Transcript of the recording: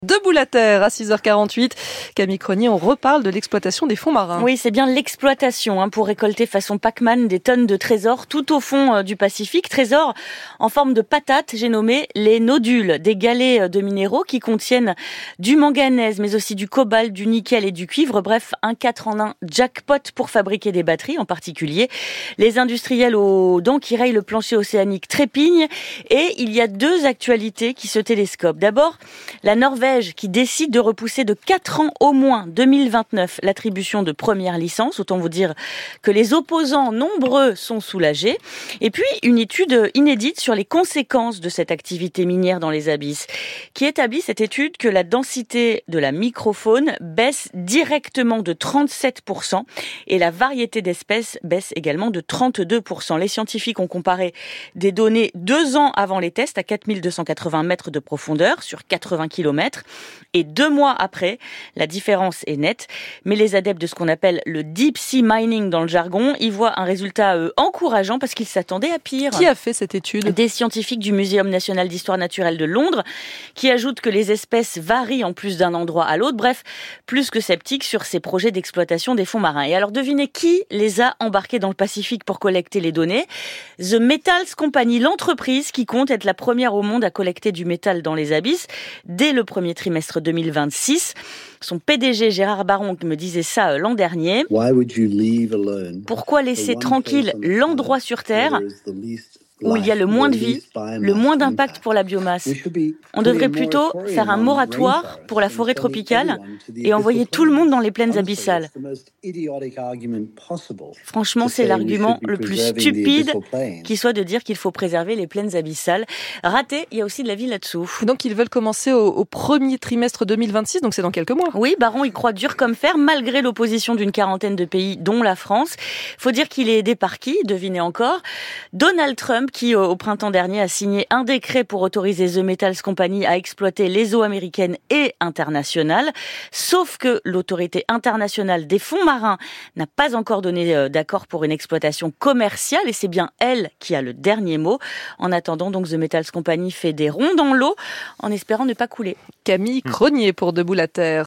Debout la terre à 6h48. Camille Cronier, on reparle de l'exploitation des fonds marins. Oui, c'est bien l'exploitation pour récolter façon Pac-Man des tonnes de trésors tout au fond du Pacifique. Trésors en forme de patates, j'ai nommé les nodules, des galets de minéraux qui contiennent du manganèse, mais aussi du cobalt, du nickel et du cuivre. Bref, un 4 en 1 jackpot pour fabriquer des batteries en particulier. Les industriels aux dents qui rayent le plancher océanique trépignent et il y a deux actualités qui se télescopent. D'abord, la Norvège qui décide de repousser de 4 ans au moins 2029 l'attribution de première licence. Autant vous dire que les opposants nombreux sont soulagés. Et puis, une étude inédite sur les conséquences de cette activité minière dans les abysses, qui établit cette étude que la densité de la microfaune baisse directement de 37% et la variété d'espèces baisse également de 32%. Les scientifiques ont comparé des données 2 ans avant les tests à 4280 mètres de profondeur sur 80 km. Et 2 mois après, la différence est nette. Mais les adeptes de ce qu'on appelle le deep sea mining dans le jargon, y voient un résultat encourageant parce qu'ils s'attendaient à pire. Qui a fait cette étude ? Des scientifiques du Muséum national d'histoire naturelle de Londres, qui ajoutent que les espèces varient en plus d'un endroit à l'autre. Bref, plus que sceptiques sur ces projets d'exploitation des fonds marins. Et alors devinez qui les a embarqués dans le Pacifique pour collecter les données ? The Metals Company, l'entreprise qui compte être la première au monde à collecter du métal dans les abysses dès le premier trimestre 2026. Son PDG Gérard Baron me disait ça l'an dernier. Pourquoi laisser tranquille l'endroit sur Terre où il y a le moins de vie, le moins d'impact pour la biomasse? On devrait plutôt faire un moratoire pour la forêt tropicale et envoyer tout le monde dans les plaines abyssales. Franchement, c'est l'argument le plus stupide qui soit de dire qu'il faut préserver les plaines abyssales. Raté, il y a aussi de la vie là-dessous. Donc ils veulent commencer au premier trimestre 2026, donc c'est dans quelques mois. Oui, Baron y croit dur comme fer, malgré l'opposition d'une quarantaine de pays, dont la France. Faut dire qu'il est aidé par qui ? Devinez encore. Donald Trump, qui au printemps dernier a signé un décret pour autoriser The Metals Company à exploiter les eaux américaines et internationales. Sauf que l'autorité internationale des fonds marins n'a pas encore donné d'accord pour une exploitation commerciale et c'est bien elle qui a le dernier mot. En attendant, donc, The Metals Company fait des ronds dans l'eau en espérant ne pas couler. Camille Cronier pour Debout la terre.